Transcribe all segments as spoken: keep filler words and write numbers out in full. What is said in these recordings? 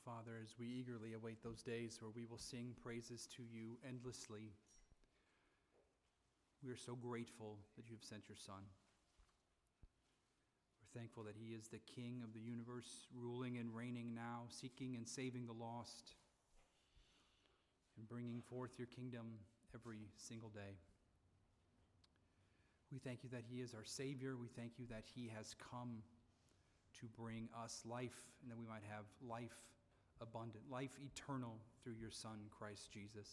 Father, as we eagerly await those days where we will sing praises to you endlessly, we are so grateful that you have sent your Son. We're thankful that he is the King of the universe, ruling and reigning now, seeking and saving the lost, and bringing forth your kingdom every single day. We thank you that he is our Savior. We thank you that he has come to bring us life, and that we might have life abundant, life eternal through your Son, Christ Jesus.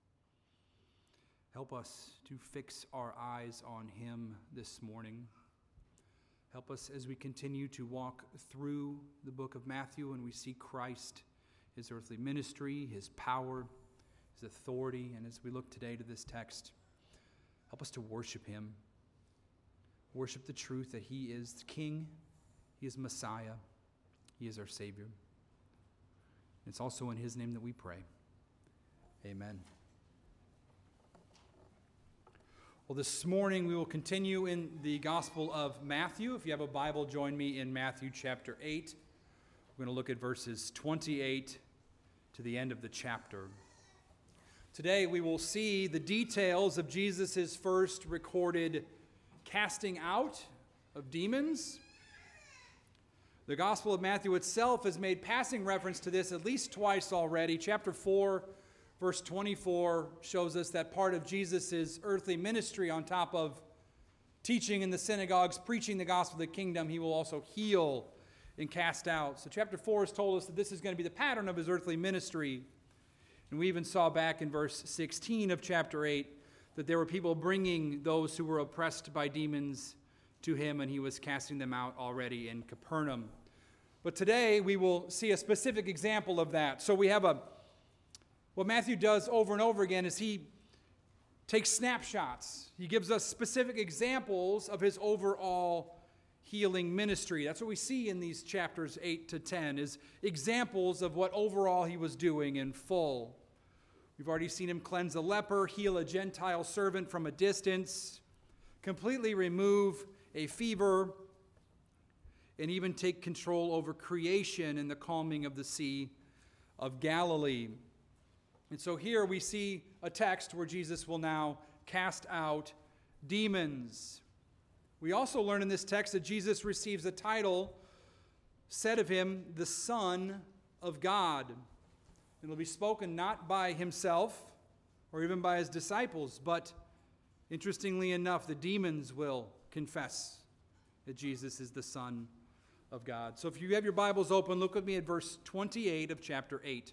Help us to fix our eyes on him this morning. Help us as we continue to walk through the book of Matthew and we see Christ, his earthly ministry, his power, his authority, and as we look today to this text, help us to worship him. Worship the truth that he is King, he is Messiah, he is our Savior. It's also in his name that we pray. Amen. Well, this morning we will continue in the Gospel of Matthew. If you have a Bible, join me in Matthew chapter eight. We're going to look at verses twenty-eight to the end of the chapter. Today we will see the details of Jesus' first recorded casting out of demons. The Gospel of Matthew itself has made passing reference to this at least twice already. Chapter four, verse twenty-four shows us that part of Jesus' earthly ministry, on top of teaching in the synagogues, preaching the gospel of the kingdom, he will also heal and cast out. So chapter four has told us that this is going to be the pattern of his earthly ministry. And we even saw back in verse sixteen of chapter eight that there were people bringing those who were oppressed by demons to him, and he was casting them out already in Capernaum. But today we will see a specific example of that. So we have a, what Matthew does over and over again is he takes snapshots. He gives us specific examples of his overall healing ministry. That's what we see in these chapters eight to ten, is examples of what overall he was doing in full. We've already seen him cleanse a leper, heal a Gentile servant from a distance, completely remove a fever, and even take control over creation and the calming of the Sea of Galilee. And so here we see a text where Jesus will now cast out demons. We also learn in this text that Jesus receives a title said of him, the Son of God. It will be spoken not by himself or even by his disciples, but interestingly enough, the demons will confess that Jesus is the Son of God. So if you have your Bibles open, look with me at verse twenty-eight of chapter eight.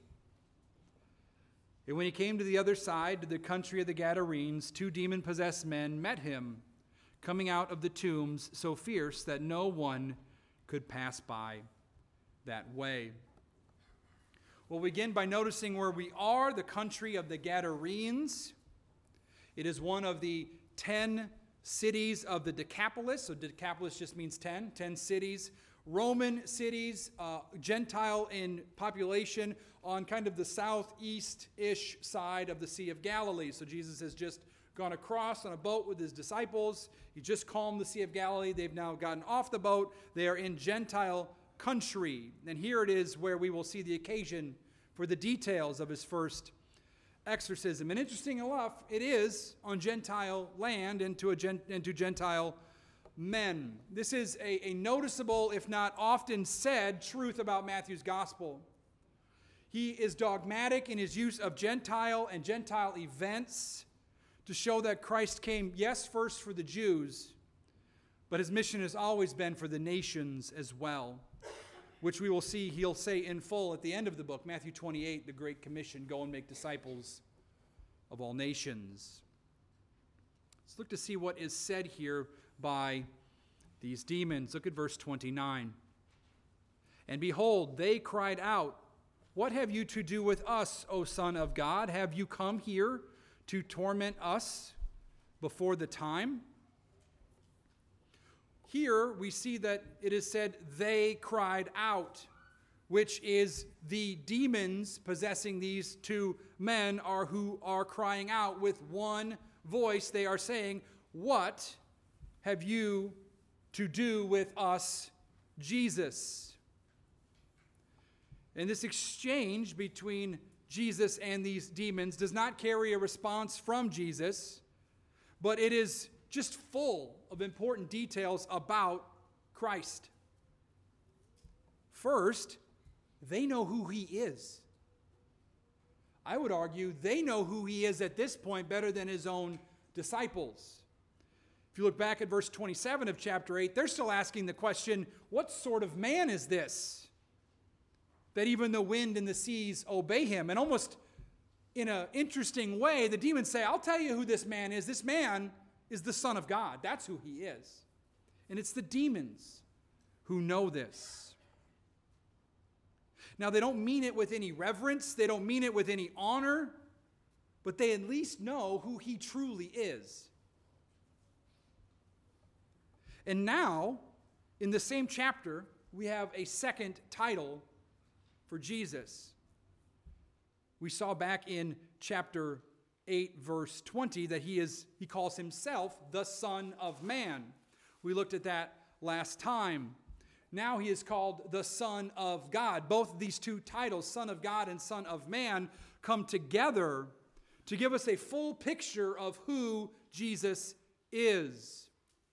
And when he came to the other side, to the country of the Gadarenes, two demon-possessed men met him, coming out of the tombs so fierce that no one could pass by that way. We'll begin by noticing where we are, the country of the Gadarenes. It is one of the ten cities of the Decapolis. So Decapolis just means ten, ten cities. Roman cities, uh, Gentile in population, on kind of the southeast-ish side of the Sea of Galilee. So Jesus has just gone across on a boat with his disciples. He just calmed the Sea of Galilee. They've now gotten off the boat. They are in Gentile country. And here it is where we will see the occasion for the details of his first exorcism. And interesting enough, it is on Gentile land and to, a gent- and to Gentile men. This is a, a noticeable, if not often said, truth about Matthew's gospel. He is dogmatic in his use of Gentile and Gentile events to show that Christ came, yes, first for the Jews, but his mission has always been for the nations as well, which we will see he'll say in full at the end of the book, Matthew twenty-eight, the Great Commission, go and make disciples of all nations. Let's look to see what is said here by these demons. Look at verse twenty-nine. And behold, they cried out, what have you to do with us, O Son of God? Have you come here to torment us before the time? Here we see that it is said they cried out, which is the demons possessing these two men are who are crying out with one voice. They are saying, what have you to do with us, Jesus? And this exchange between Jesus and these demons does not carry a response from Jesus, but it is just full of important details about Christ. First, they know who he is. I would argue they know who he is at this point better than his own disciples. If you look back at verse twenty-seven of chapter eight, they're still asking the question, what sort of man is this, that even the wind and the seas obey him? And almost in an interesting way, the demons say, I'll tell you who this man is. This man is the Son of God. That's who he is. And it's the demons who know this. Now, they don't mean it with any reverence. They don't mean it with any honor. But they at least know who he truly is. And now, in the same chapter, we have a second title for Jesus. We saw back in chapter eight, verse twenty, that he is he calls himself the Son of Man. We looked at that last time. Now he is called the Son of God. Both of these two titles, Son of God and Son of Man, come together to give us a full picture of who Jesus is.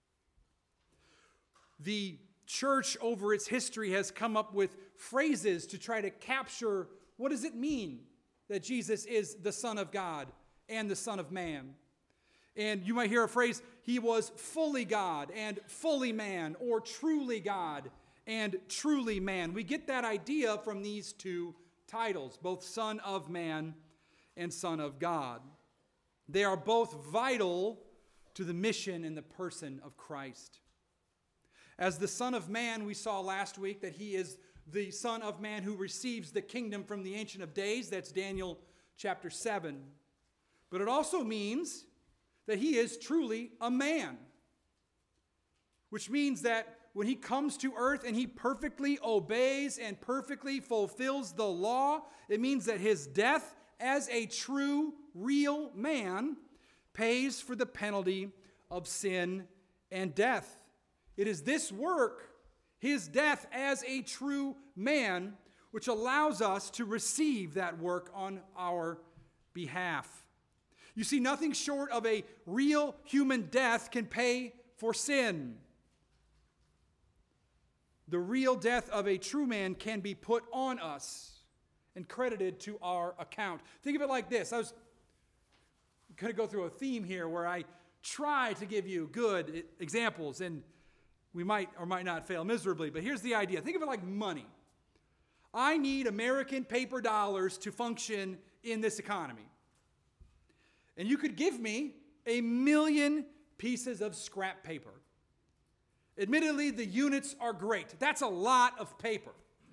The church over its history has come up with phrases to try to capture what does it mean that Jesus is the Son of God and the Son of Man. And you might hear a phrase, he was fully God and fully man, or truly God and truly man. We get that idea from these two titles, both Son of Man and Son of God. They are both vital to the mission and the person of Christ. As the Son of Man, we saw last week that he is the Son of Man who receives the kingdom from the Ancient of Days. That's Daniel chapter seven. But it also means that he is truly a man, which means that when he comes to earth and he perfectly obeys and perfectly fulfills the law, it means that his death as a true, real man pays for the penalty of sin and death. It is this work, his death as a true man, which allows us to receive that work on our behalf. You see, nothing short of a real human death can pay for sin. The real death of a true man can be put on us and credited to our account. Think of it like this. I was going to go through a theme here where I try to give you good examples, and we might or might not fail miserably, but here's the idea. Think of it like money. I need American paper dollars to function in this economy. And you could give me a million pieces of scrap paper. Admittedly, the units are great. That's a lot of paper.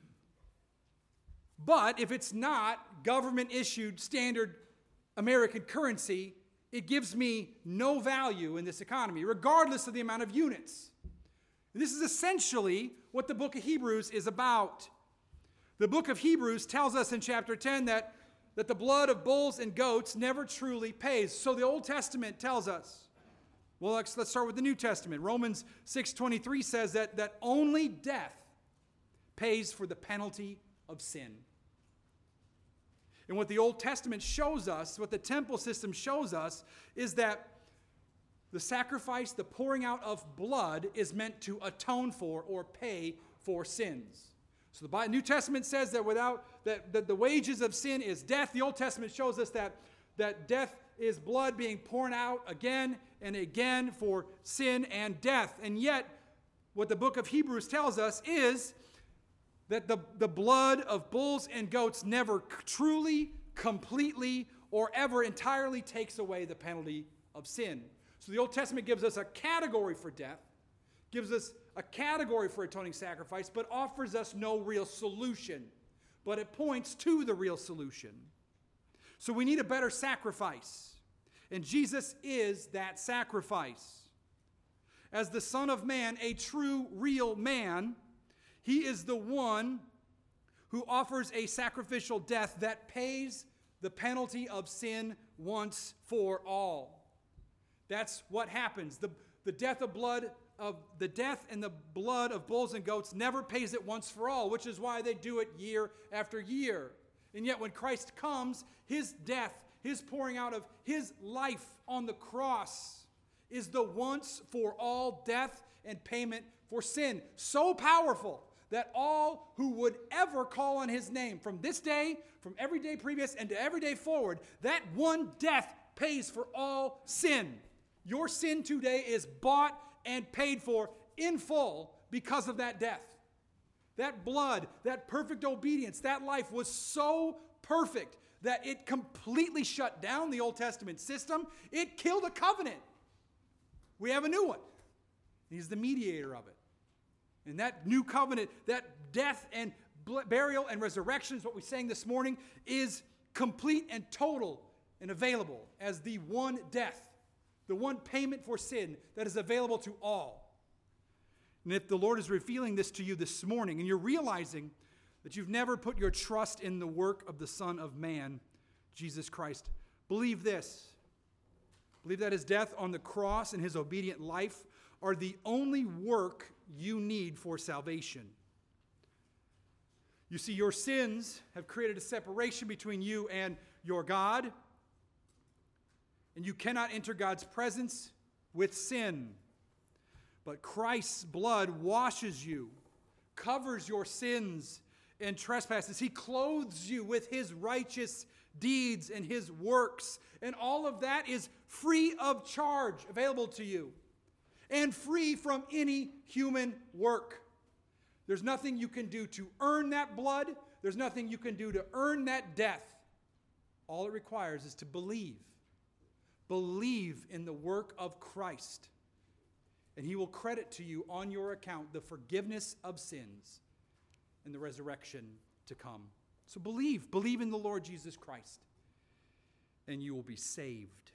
But if it's not government-issued standard American currency, it gives me no value in this economy, regardless of the amount of units. And this is essentially what the book of Hebrews is about. The book of Hebrews tells us in chapter ten that, that the blood of bulls and goats never truly pays. So the Old Testament tells us. Well, let's, let's start with the New Testament. Romans six twenty-three says that, that only death pays for the penalty of sin. And what the Old Testament shows us, what the temple system shows us, is that the sacrifice, the pouring out of blood, is meant to atone for or pay for sins. So the New Testament says that without that, that the wages of sin is death. The Old Testament shows us that, that death is blood being poured out again and again for sin and death. And yet, what the book of Hebrews tells us is that the, the blood of bulls and goats never truly, completely, or ever entirely takes away the penalty of sin. So the Old Testament gives us a category for death, gives us a category for atoning sacrifice, but offers us no real solution. But it points to the real solution. So we need a better sacrifice. And Jesus is that sacrifice. As the Son of Man, a true, real man, he is the one who offers a sacrificial death that pays the penalty of sin once for all. That's what happens. The, the death of blood of the death and the blood of bulls and goats never pays it once for all, which is why they do it year after year. And yet when Christ comes, his death, his pouring out of his life on the cross is the once for all death and payment for sin. So powerful that all who would ever call on his name from this day, from every day previous, and to every day forward, that one death pays for all sin. Your sin today is bought and paid for in full because of that death. That blood, that perfect obedience, that life was so perfect that it completely shut down the Old Testament system. It killed a covenant. We have a new one. He's the mediator of it. And that new covenant, that death and burial and resurrection is what we sang this morning, is complete and total and available as the one death, the one payment for sin that is available to all. And if the Lord is revealing this to you this morning and you're realizing that you've never put your trust in the work of the Son of Man, Jesus Christ, believe this. Believe that his death on the cross and his obedient life are the only work you need for salvation. You see, your sins have created a separation between you and your God, and you cannot enter God's presence with sin. But Christ's blood washes you, covers your sins and trespasses. He clothes you with his righteous deeds and his works, and all of that is free of charge, available to you, and free from any human work. There's nothing you can do to earn that blood. There's nothing you can do to earn that death. All it requires is to believe. Believe in the work of Christ, and he will credit to you on your account the forgiveness of sins and the resurrection to come. So believe. Believe in the Lord Jesus Christ, and you will be saved.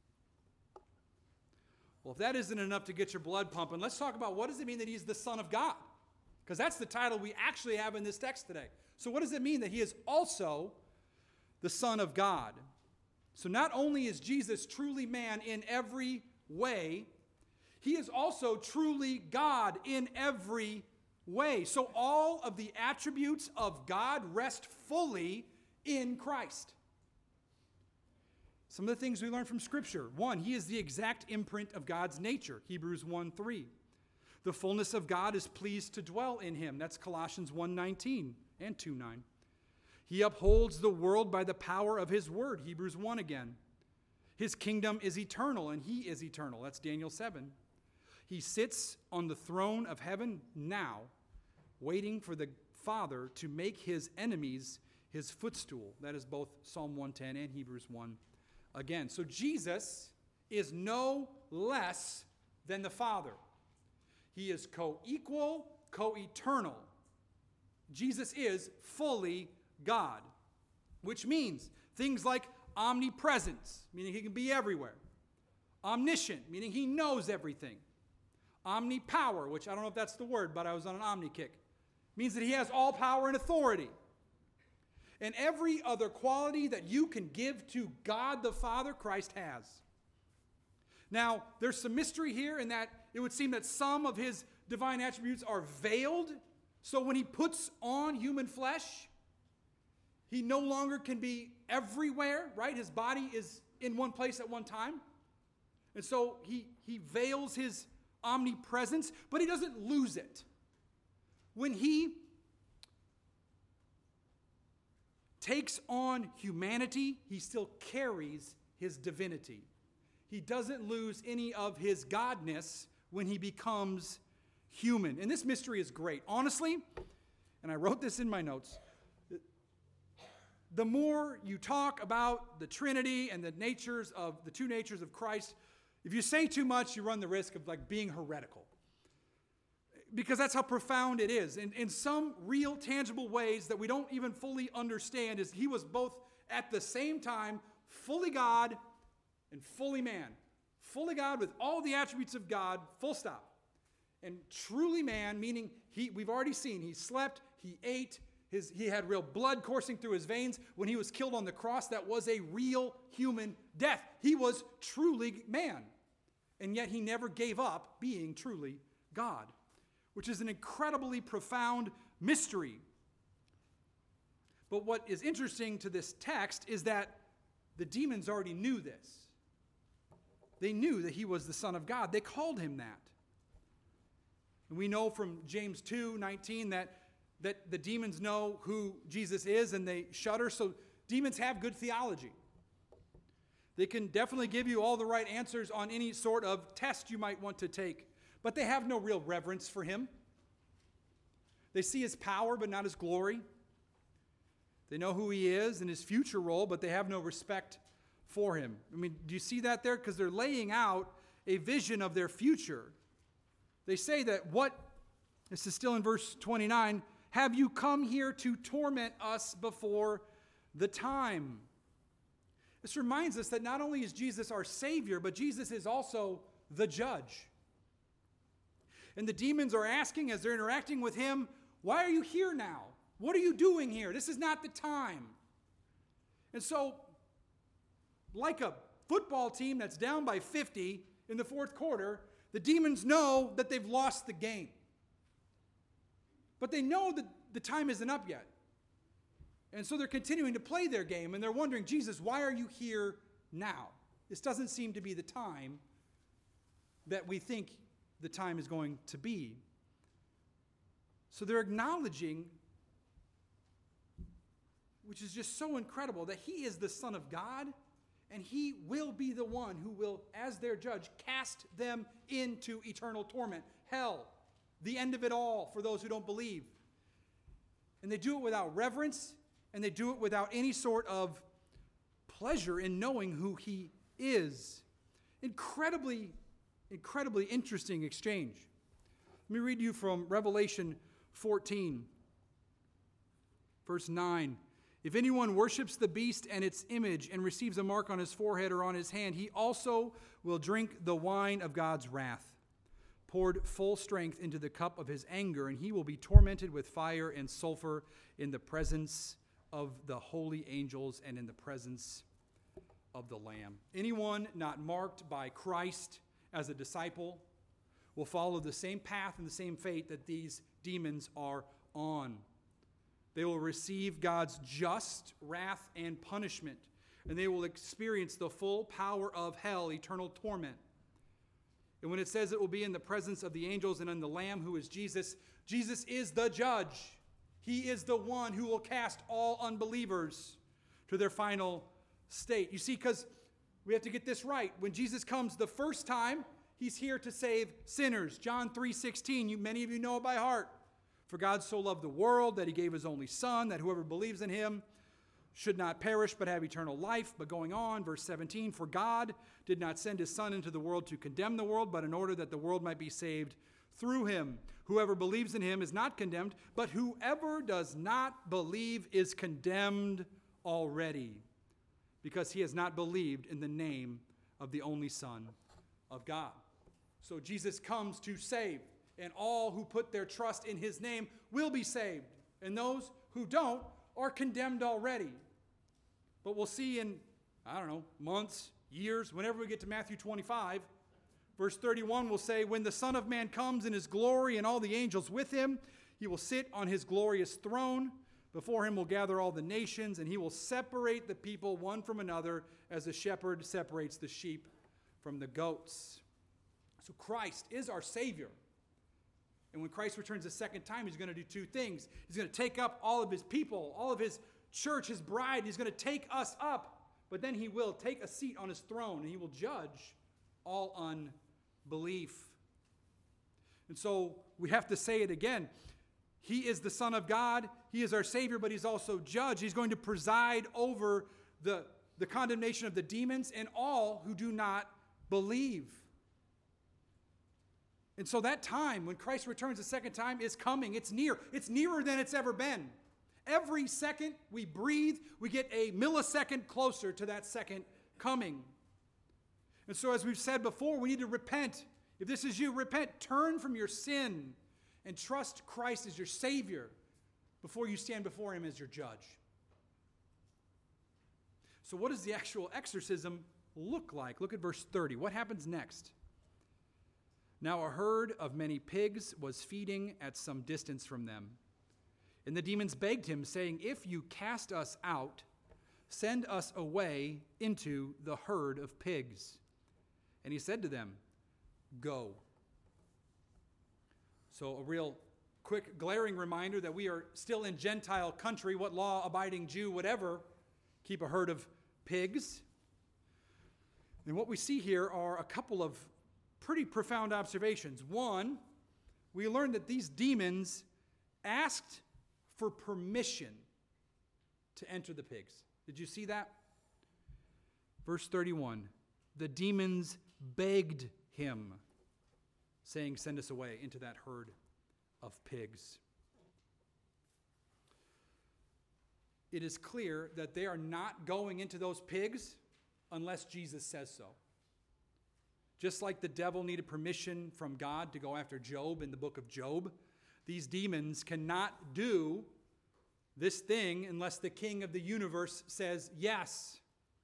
Well, if that isn't enough to get your blood pumping, let's talk about what does it mean that he's the Son of God? Because that's the title we actually have in this text today. So what does it mean that he is also the Son of God? So not only is Jesus truly man in every way, he is also truly God in every way. So all of the attributes of God rest fully in Christ. Some of the things we learn from Scripture. One, he is the exact imprint of God's nature. Hebrews one three. The fullness of God is pleased to dwell in him. That's Colossians one nineteen and two nine. He upholds the world by the power of his word. Hebrews one again. His kingdom is eternal, and he is eternal. That's Daniel seven. He sits on the throne of heaven now, waiting for the Father to make his enemies his footstool. That is both Psalm one ten and Hebrews one again. So Jesus is no less than the Father. He is co-equal, co-eternal. Jesus is fully God, which means things like omnipresence, meaning he can be everywhere. Omniscient, meaning he knows everything. Omnipower, which I don't know if that's the word, but I was on an omni kick, means that he has all power and authority. And every other quality that you can give to God the Father, Christ has. Now, there's some mystery here in that it would seem that some of his divine attributes are veiled. So when he puts on human flesh, he no longer can be everywhere, right? His body is in one place at one time. And so he, he veils his omnipresence, but he doesn't lose it. When he takes on humanity, he still carries his divinity. He doesn't lose any of his godness when he becomes human. And this mystery is great. Honestly, and I wrote this in my notes, the more you talk about the Trinity and the natures of the two natures of Christ, if you say too much, you run the risk of like being heretical. Because that's how profound it is. In, in some real, tangible ways that we don't even fully understand is he was both at the same time fully God and fully man. Fully God with all the attributes of God, full stop. And truly man, meaning he, we've already seen, he slept, he ate, his, he had real blood coursing through his veins. When he was killed on the cross, that was a real human death. He was truly man. And yet he never gave up being truly God, which is an incredibly profound mystery. But what is interesting to this text is that the demons already knew this. They knew that he was the Son of God. They called him that. And we know from James two nineteen that, that the demons know who Jesus is and they shudder. So demons have good theology. They can definitely give you all the right answers on any sort of test you might want to take. But they have no real reverence for him. They see his power, but not his glory. They know who he is and his future role, but they have no respect for him. I mean, do you see that there? Because they're laying out a vision of their future. They say that what, this is still in verse twenty-nine, have you come here to torment us before the time? This reminds us that not only is Jesus our Savior, but Jesus is also the judge. And the demons are asking as they're interacting with him, why are you here now? What are you doing here? This is not the time. And so, like a football team that's down by fifty in the fourth quarter, the demons know that they've lost the game. But they know that the time isn't up yet. And so they're continuing to play their game, and they're wondering, Jesus, why are you here now? This doesn't seem to be the time that we think the time is going to be. So they're acknowledging, which is just so incredible, that he is the Son of God, and he will be the one who will, as their judge, cast them into eternal torment, hell, the end of it all for those who don't believe. And they do it without reverence, and they do it without any sort of pleasure in knowing who he is. Incredibly, incredibly interesting exchange. Let me read you from Revelation fourteen, verse nine. If anyone worships the beast and its image and receives a mark on his forehead or on his hand, he also will drink the wine of God's wrath, poured full strength into the cup of his anger, and he will be tormented with fire and sulfur in the presence of the holy angels and in the presence of the Lamb. Anyone not marked by Christ as a disciple will follow the same path and the same fate that these demons are on. They will receive God's just wrath and punishment, and they will experience the full power of hell, eternal torment. And when it says it will be in the presence of the angels and in the Lamb, who is Jesus, Jesus is the judge. He is the one who will cast all unbelievers to their final state. You see, because we have to get this right. When Jesus comes the first time, he's here to save sinners. John three sixteen, you, many of you know it by heart. For God so loved the world that he gave his only Son, that whoever believes in him should not perish but have eternal life. But going on, verse seventeen, for God did not send his Son into the world to condemn the world, but in order that the world might be saved through him. Whoever believes in him is not condemned, but whoever does not believe is condemned already, because he has not believed in the name of the only Son of God. So Jesus comes to save, and all who put their trust in his name will be saved, and those who don't are condemned already. But we'll see in, I don't know, months, years, whenever we get to Matthew twenty-five, verse thirty-one will say, when the Son of Man comes in his glory and all the angels with him, he will sit on his glorious throne. Before him will gather all the nations, and he will separate the people one from another as a shepherd separates the sheep from the goats. So Christ is our Savior. And when Christ returns a second time, he's going to do two things. He's going to take up all of his people, all of his church, his bride. He's going to take us up. But then he will take a seat on his throne, and he will judge all unbelief. And so we have to say it again. He is the Son of God. He is our Savior, but he's also judge. He's going to preside over the, the condemnation of the demons and all who do not believe. And so that time, when Christ returns a second time, is coming. It's near. It's nearer than it's ever been. Every second we breathe, we get a millisecond closer to that second coming. And so as we've said before, we need to repent. If this is you, repent. Turn from your sin and trust Christ as your Savior before you stand before him as your judge. So what does the actual exorcism look like? Look at verse thirty. What happens next? Now a herd of many pigs was feeding at some distance from them. And the demons begged him, saying, "If you cast us out, send us away into the herd of pigs." And he said to them, "Go." So a real quick, glaring reminder that we are still in Gentile country. What law-abiding Jew would ever keep a herd of pigs? And what we see here are a couple of pretty profound observations. One, we learn that these demons asked for permission to enter the pigs. Did you see that? Verse thirty-one, the demons begged him, saying, "Send us away into that herd of pigs." It is clear that they are not going into those pigs unless Jesus says so. Just like the devil needed permission from God to go after Job in the book of Job, these demons cannot do this thing unless the king of the universe says yes.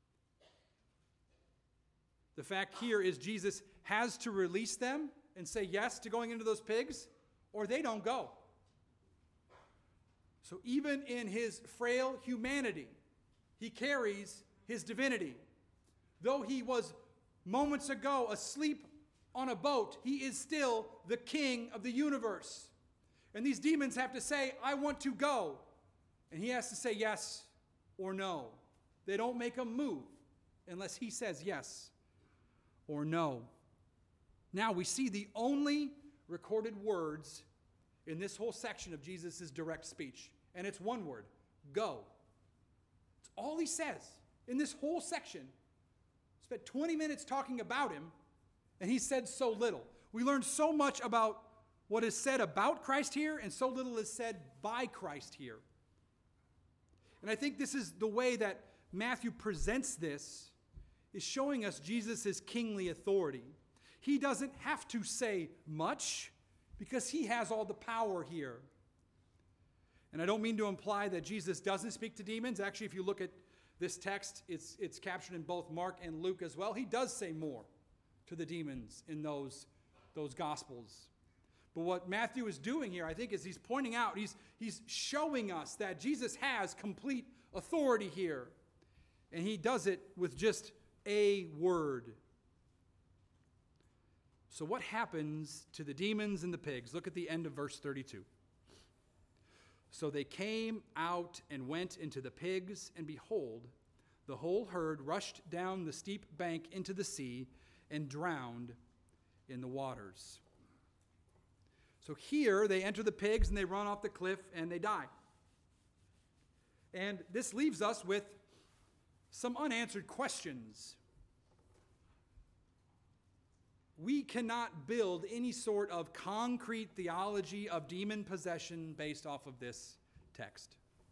The fact here is Jesus has to release them and say yes to going into those pigs, or they don't go. So even in his frail humanity, he carries his divinity. Though he was moments ago asleep on a boat, he is still the king of the universe. And these demons have to say, "I want to go." And he has to say yes or no. They don't make a move unless he says yes or no. Now we see the only recorded words in this whole section of Jesus' direct speech. And it's one word, go. It's all he says in this whole section. Spent twenty minutes talking about him, and he said so little. We learned so much about what is said about Christ here, and so little is said by Christ here. And I think this is the way that Matthew presents this, is showing us Jesus' kingly authority. He doesn't have to say much because he has all the power here. And I don't mean to imply that Jesus doesn't speak to demons. Actually, if you look at this text, it's, it's captured in both Mark and Luke as well. He does say more to the demons in those, those Gospels. But what Matthew is doing here, I think, is he's pointing out, he's, he's showing us that Jesus has complete authority here. And he does it with just a word. So what happens to the demons and the pigs? Look at the end of verse thirty-two. So they came out and went into the pigs, and behold, the whole herd rushed down the steep bank into the sea and drowned in the waters. So here they enter the pigs and they run off the cliff and they die. And this leaves us with some unanswered questions. We cannot build any sort of concrete theology of demon possession based off of this text.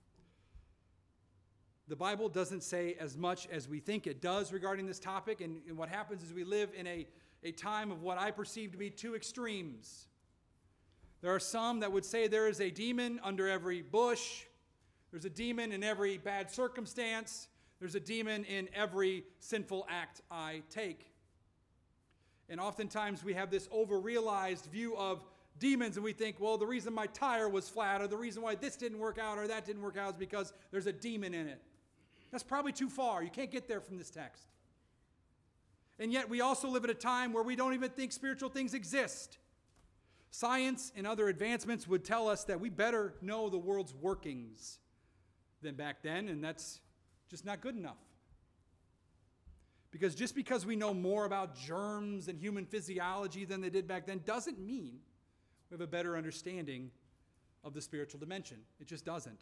The Bible doesn't say as much as we think it does regarding this topic, and, and what happens is we live in a, a time of what I perceive to be two extremes. There are some that would say there is a demon under every bush, there's a demon in every bad circumstance, there's a demon in every sinful act I take. And oftentimes we have this over-realized view of demons, and we think, well, the reason my tire was flat, or the reason why this didn't work out, or that didn't work out is because there's a demon in it. That's probably too far. You can't get there from this text. And yet we also live at a time where we don't even think spiritual things exist. Science and other advancements would tell us that we better know the world's workings than back then, and that's just not good enough. Because just because we know more about germs and human physiology than they did back then doesn't mean we have a better understanding of the spiritual dimension. It just doesn't.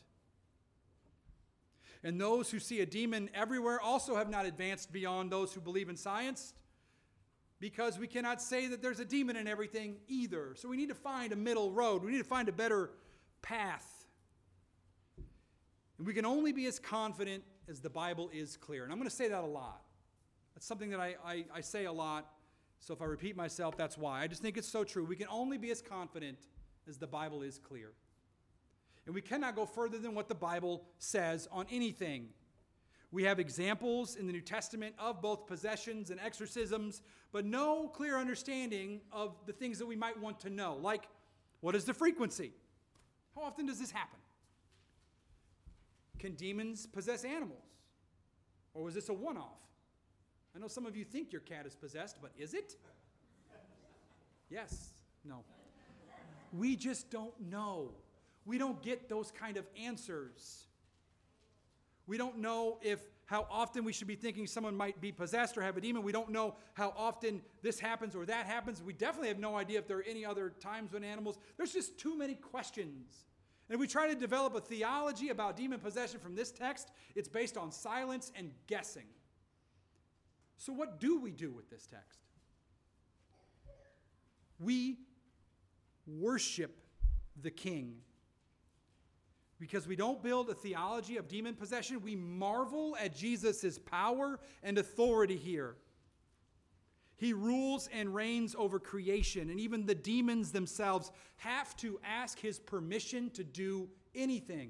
And those who see a demon everywhere also have not advanced beyond those who believe in science, because we cannot say that there's a demon in everything either. So we need to find a middle road. We need to find a better path. And we can only be as confident as the Bible is clear. And I'm going to say that a lot. That's something that I, I, I say a lot. So if I repeat myself, that's why. I just think it's so true. We can only be as confident as the Bible is clear. And we cannot go further than what the Bible says on anything. We have examples in the New Testament of both possessions and exorcisms, but no clear understanding of the things that we might want to know, like what is the frequency? How often does this happen? Can demons possess animals? Or was this a one-off? I know some of you think your cat is possessed, but is it? Yes. No. We just don't know. We don't get those kind of answers. We don't know if how often we should be thinking someone might be possessed or have a demon. We don't know how often this happens or that happens. We definitely have no idea if there are any other times when animals. There's just too many questions. And if we try to develop a theology about demon possession from this text, it's based on silence and guessing. So what do we do with this text? We worship the King. Because we don't build a theology of demon possession, we marvel at Jesus' power and authority here. He rules and reigns over creation, and even the demons themselves have to ask his permission to do anything.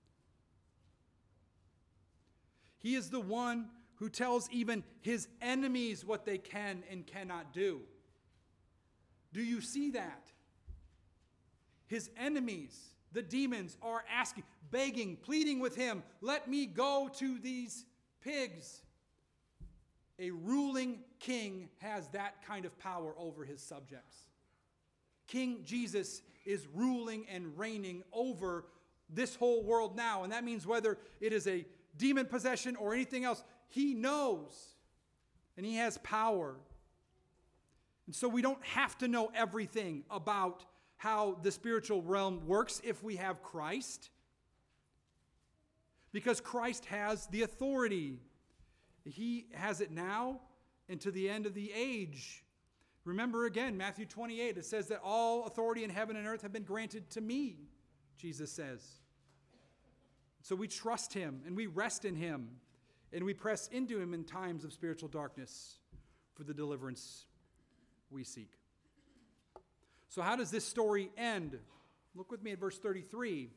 He is the one who tells even his enemies what they can and cannot do. Do you see that? His enemies, the demons, are asking, begging, pleading with him, let me go to these pigs. A ruling king has that kind of power over his subjects. King Jesus is ruling and reigning over this whole world now. And that means whether it is a demon possession or anything else, he knows. And he has power. And so we don't have to know everything about how the spiritual realm works if we have Christ. Because Christ has the authority. He has it now and to the end of the age. Remember again, Matthew twenty-eight, it says that all authority in heaven and earth have been granted to me, Jesus says. So we trust him and we rest in him and we press into him in times of spiritual darkness for the deliverance we seek. So how does this story end? Look with me at verse thirty-three.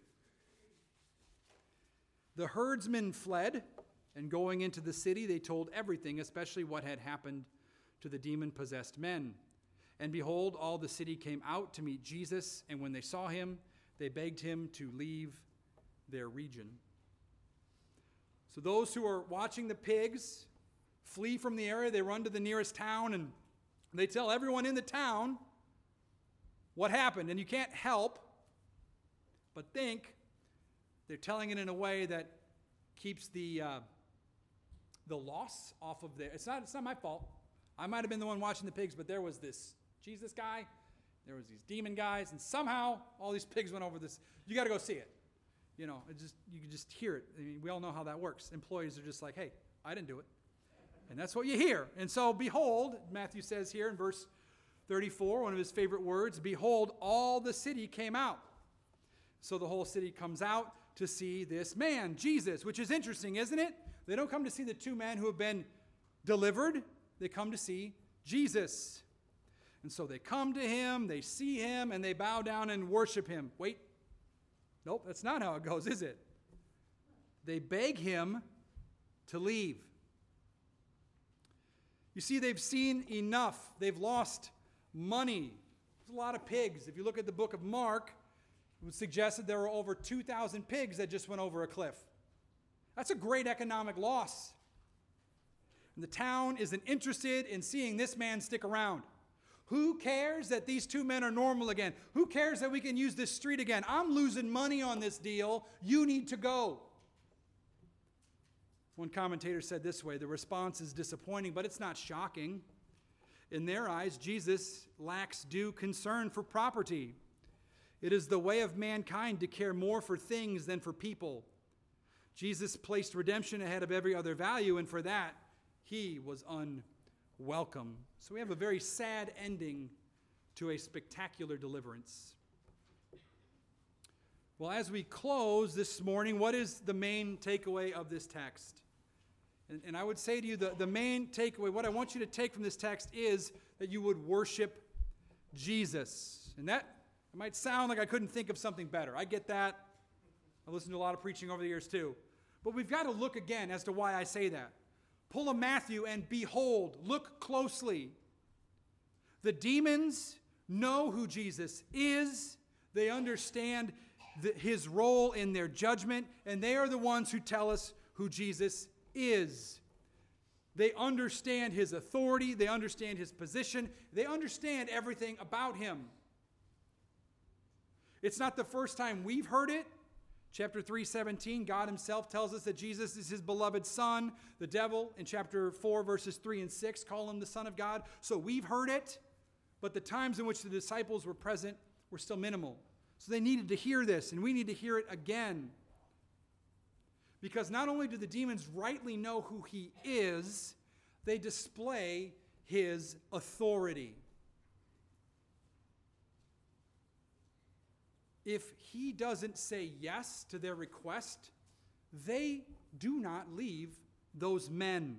The herdsmen fled, and going into the city, they told everything, especially what had happened to the demon-possessed men. And behold, all the city came out to meet Jesus, and when they saw him, they begged him to leave their region. So those who are watching the pigs flee from the area. They run to the nearest town, and they tell everyone in the town what happened. And you can't help but think they're telling it in a way that keeps the uh, the loss off of there. It's not, it's not my fault. I might have been the one watching the pigs, but there was this Jesus guy, there was these demon guys, and somehow all these pigs went over this. You got to go see it. You know, it just you can just hear it. I mean, we all know how that works. Employees are just like, hey, I didn't do it. And that's what you hear. And so, behold, Matthew says here in verse thirty-four, one of his favorite words, behold, all the city came out. So the whole city comes out to see this man, Jesus, which is interesting, isn't it? They don't come to see the two men who have been delivered. They come to see Jesus. And so they come to him, they see him, and they bow down and worship him. Wait. Nope, that's not how it goes, is it? They beg him to leave. You see, they've seen enough. They've lost money. There's a lot of pigs. If you look at the book of Mark, it would suggest that there were over two thousand pigs that just went over a cliff. That's a great economic loss. And the town isn't interested in seeing this man stick around. Who cares that these two men are normal again? Who cares that we can use this street again? I'm losing money on this deal. You need to go. One commentator said this way, the response is disappointing, but it's not shocking. In their eyes, Jesus lacks due concern for property. It is the way of mankind to care more for things than for people. Jesus placed redemption ahead of every other value, and for that, he was unwelcome. So we have a very sad ending to a spectacular deliverance. Well, as we close this morning, what is the main takeaway of this text? And, and I would say to you, the, the main takeaway, what I want you to take from this text is that you would worship Jesus. And that it might sound like I couldn't think of something better. I get that. I've listened to a lot of preaching over the years too. But we've got to look again as to why I say that. Pull a Matthew and behold, look closely. The demons know who Jesus is. They understand the, his role in their judgment, and they are the ones who tell us who Jesus is. They understand his authority. They understand his position. They understand everything about him. It's not the first time we've heard it. Chapter three seventeen, God himself tells us that Jesus is his beloved Son. The devil, in chapter four, verses three and six, call him the Son of God. So we've heard it, but the times in which the disciples were present were still minimal. So they needed to hear this, and we need to hear it again. Because not only do the demons rightly know who he is, they display his authority. If he doesn't say yes to their request, they do not leave those men.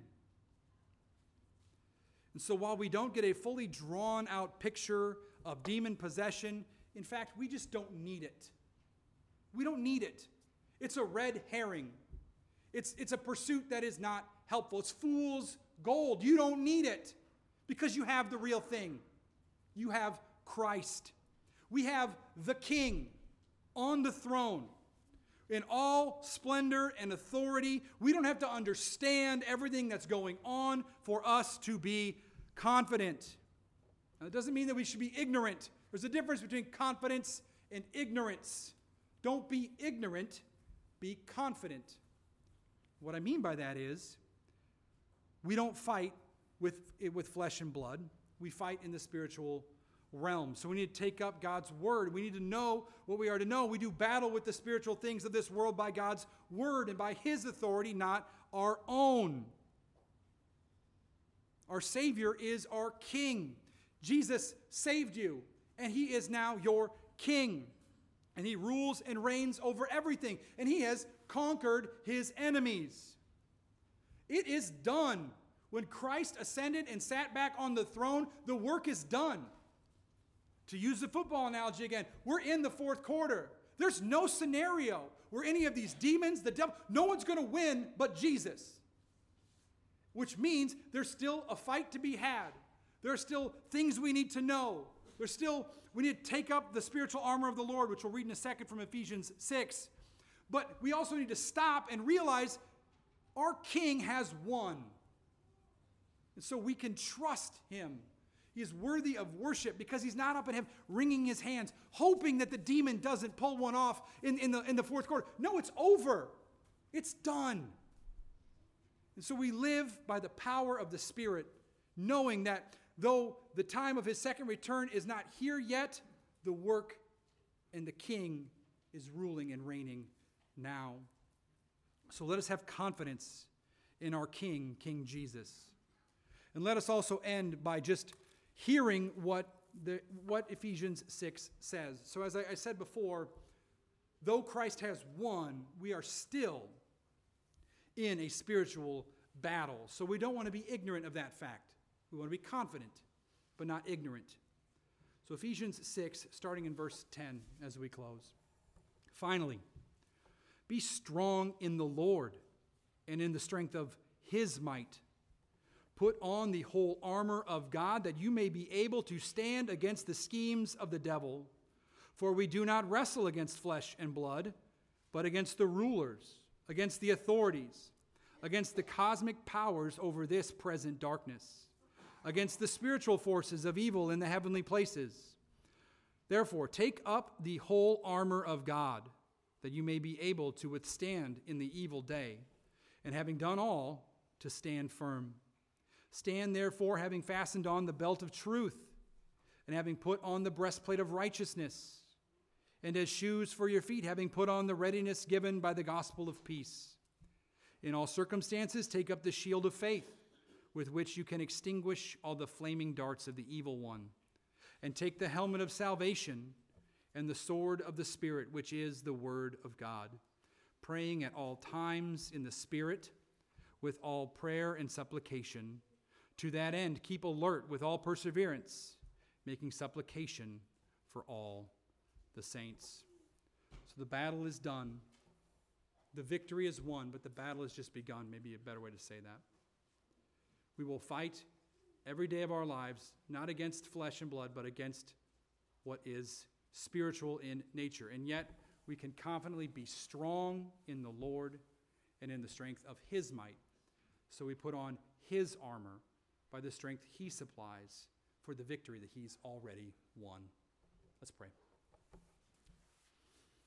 And so while we don't get a fully drawn out picture of demon possession, in fact, we just don't need it. We don't need it. It's a red herring. It's, it's a pursuit that is not helpful. It's fool's gold. You don't need it because you have the real thing. You have Christ. We have the King on the throne in all splendor and authority. We don't have to understand everything that's going on for us to be confident. Now, it doesn't mean that we should be ignorant. There's a difference between confidence and ignorance. Don't be ignorant, be confident. What I mean by that is we don't fight with, with flesh and blood. We fight in the spiritual realm. So we need to take up God's word. We need to know what we are to know. We do battle with the spiritual things of this world by God's word and by his authority, not our own. Our Savior is our King. Jesus saved you, and he is now your King. And he rules and reigns over everything. And he has conquered his enemies. It is done. When Christ ascended and sat back on the throne, the work is done. To use the football analogy again, we're in the fourth quarter. There's no scenario where any of these demons, the devil, no one's going to win but Jesus. Which means there's still a fight to be had. There are still things we need to know. There's still, we need to take up the spiritual armor of the Lord, which we'll read in a second from Ephesians six. But we also need to stop and realize our King has won. And so we can trust him. He is worthy of worship because he's not up in heaven wringing his hands, hoping that the demon doesn't pull one off in, in, the, in the fourth quarter. No, it's over. It's done. And so we live by the power of the Spirit, knowing that though the time of his second return is not here yet, the work and the King is ruling and reigning now. So let us have confidence in our King, King Jesus. And let us also end by just hearing what the what Ephesians six says. So as I, I said before, though Christ has won, we are still in a spiritual battle. So we don't want to be ignorant of that fact. We want to be confident, but not ignorant. So Ephesians six, starting in verse ten as we close. Finally, be strong in the Lord and in the strength of his might. Put on the whole armor of God that you may be able to stand against the schemes of the devil. For we do not wrestle against flesh and blood, but against the rulers, against the authorities, against the cosmic powers over this present darkness, against the spiritual forces of evil in the heavenly places. Therefore, take up the whole armor of God, that you may be able to withstand in the evil day, and having done all, to stand firm. Stand therefore, having fastened on the belt of truth, and having put on the breastplate of righteousness, and as shoes for your feet, having put on the readiness given by the gospel of peace. In all circumstances, take up the shield of faith, with which you can extinguish all the flaming darts of the evil one, and take the helmet of salvation and the sword of the Spirit, which is the word of God, praying at all times in the Spirit, with all prayer and supplication. To that end, keep alert with all perseverance, making supplication for all the saints. So the battle is done. The victory is won, but the battle has just begun. Maybe a better way to say that. We will fight every day of our lives, not against flesh and blood, but against what is spiritual in nature. And yet, we can confidently be strong in the Lord and in the strength of His might. So we put on His armor by the strength He supplies for the victory that He's already won. Let's pray.